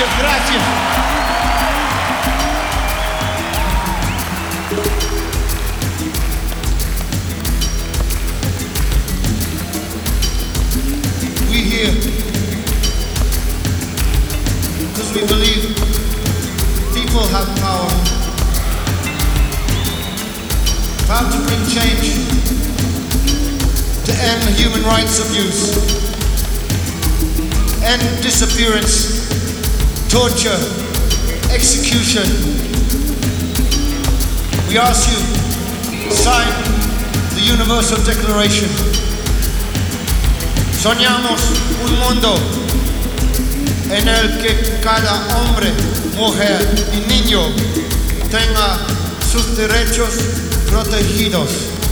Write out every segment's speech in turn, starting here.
Muchas gracias. We here because we believe people have power. Power to bring change, to end human rights abuse, end disappearance, torture, execution. We ask you, sign the Universal Declaration. Soñamos un mundo en el que cada hombre, mujer y niño tenga sus derechos protegidos.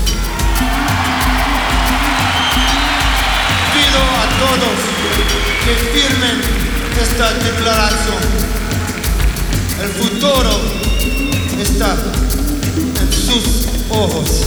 Pido a todos que firmen esta declaración. El futuro está en sus ojos.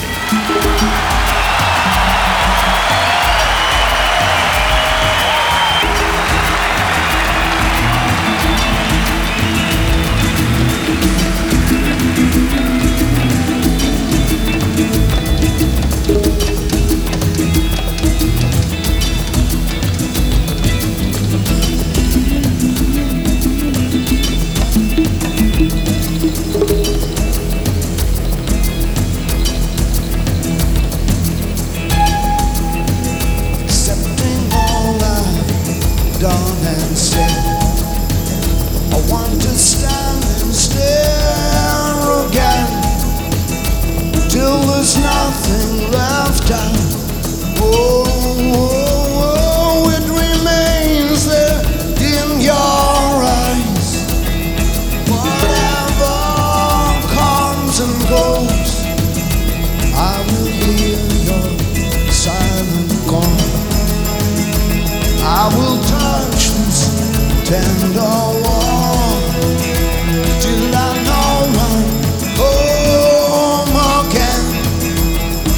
Nothing left out. It remains there in your eyes. Whatever comes and goes, I will hear your silent call. I will touch this tender wall till I know I'm home again.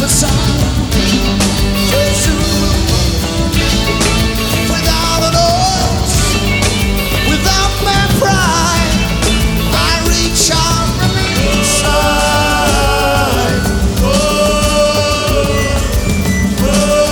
the sun so soon. Without an oath, without my pride, I reach out from inside. Oh, oh,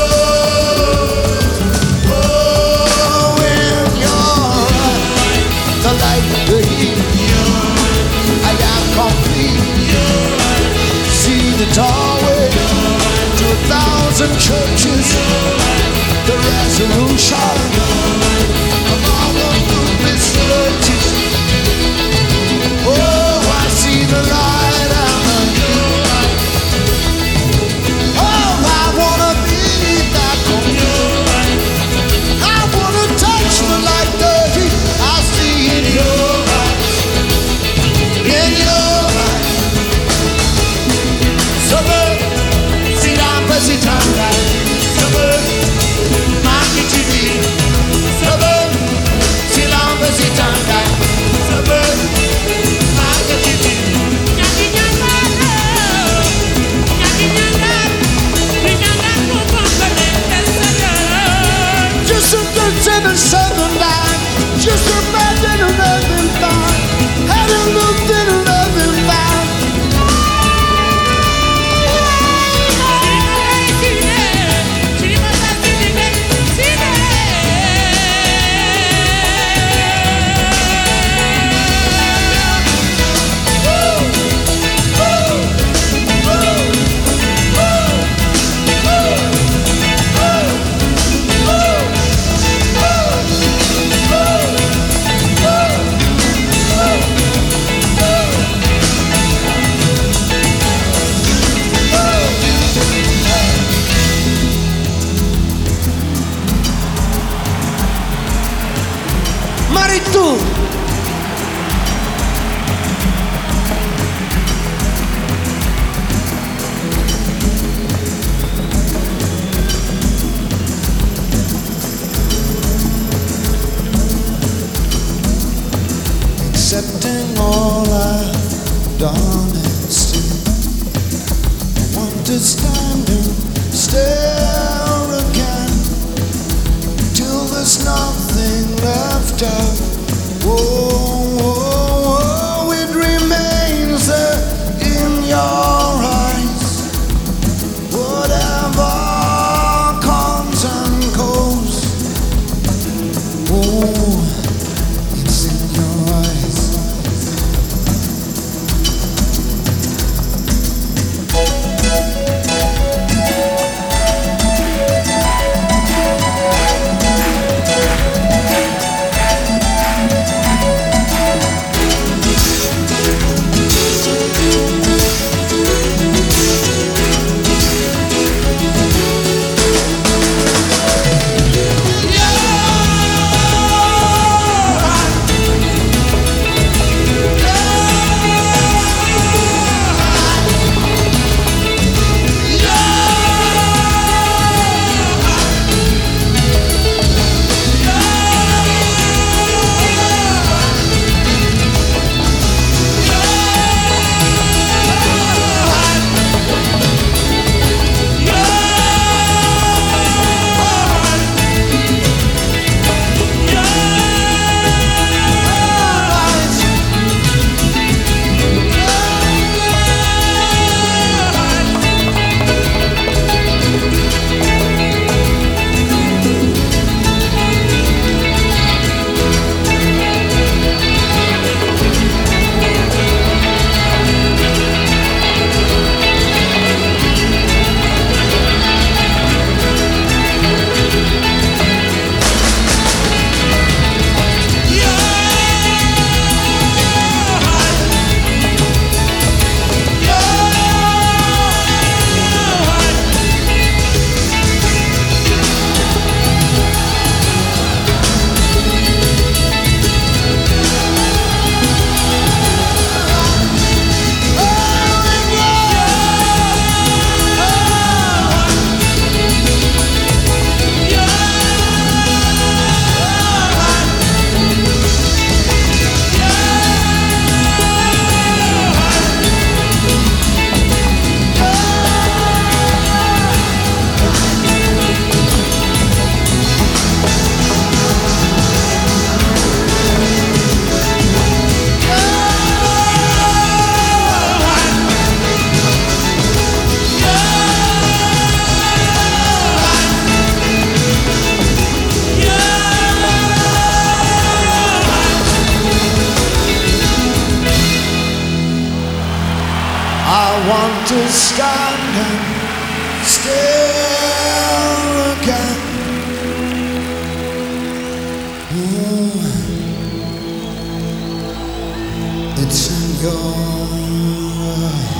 oh, in your eyes, the light, the heat, I am complete. See the doorway to 1,000 churches, the resolution of all the movements searches. Oh, I see the light and the oh, I wanna be that one. I wanna touch the light, the heat I see in your eyes, in your eyes. Summer, sit down, sit down, summer, market TV. Summer, sit down, sit down, summer, market TV. Just a dance in the southern line, just a band in a loving line, had a look in a loving line. Maritu. Accepting all I've done and still I want to stand and stare again till there's nothing left of. Whoa, whoa, whoa, it remains there in your eyes. Whatever comes and goes. Oh, it's in your eyes. want to stand and stare again. It's in your eyes.